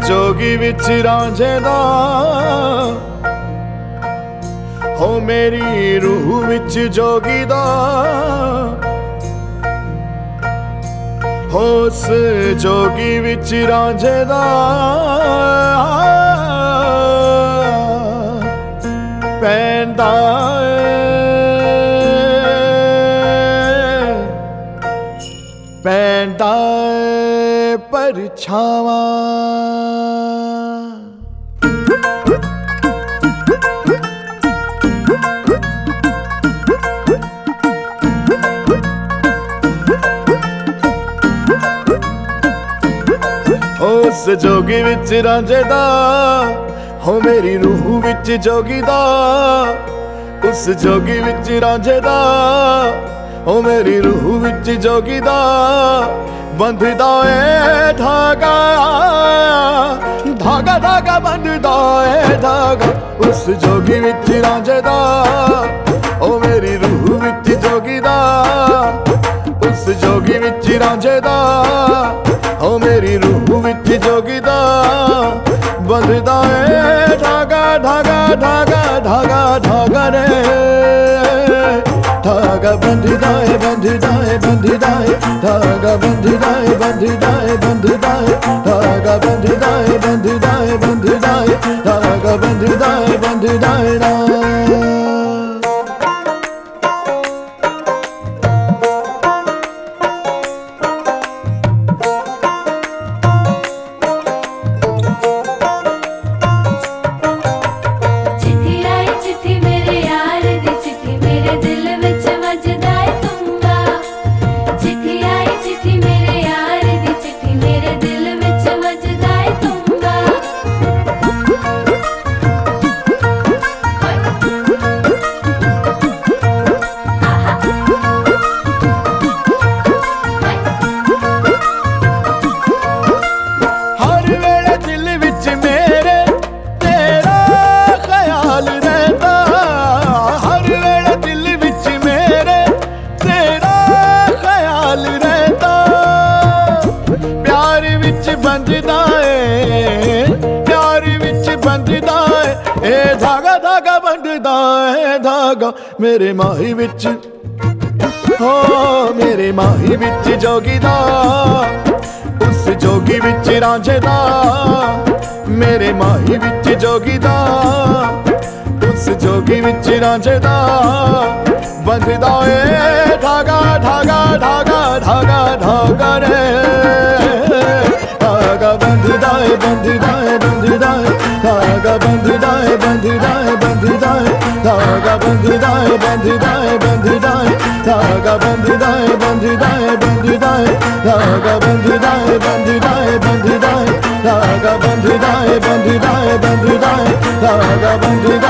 जोगी विच रांझे दा हो मेरी रूह विच जोगी दा हो उस जोगी विच रांझे दा पैंदा पैंदा परछावां। उस जोगी विच रांझे दा हो मेरी रूह विच जोगी दा उस जोगी विच रांझे दा हो मेरी रूह विच जोगी दा बंधदा ए धागा धागा धागा बंधदा ए धागा उस जोगी विच रांझे दा ओ मेरी रूह विच जोगी दा उस जोगी विच रांझे दा ओ मेरी रूह विच जोगी दा बंधदा ए धागा धागा धागा धागा धागा रे धागा बंधदा है बंधदा है बंधदा है धागा बंधदा है बंधदा है बंधदा है धागा बंधदा है बंधदा है बंधदा है धागा बंधदा है बंधदा है ना। बंधदा है प्यार विच बंधदा है ए धागा धागा बंधदा है धागा मेरे माही विच हो मेरे माही विच जोगी दा उस जोगी विच रांझे दा मेरे माही विच जोगी दा उस जोगी विच रांझे दा बंधदा है धागा धागा धागा धागा धागा रे धागा बंधदा है बंधदा है बंधदा है धागा बंधदा है बंधदा है बंधदा है धागा बंधदा है बंधदा है बंधदा है धागा बंधदा है बंधदा है बंधदा है धागा बंधदा है बंधदा है बंधदा है धागा बंधदा है बंधदा है बंधदा है धागा बंधदा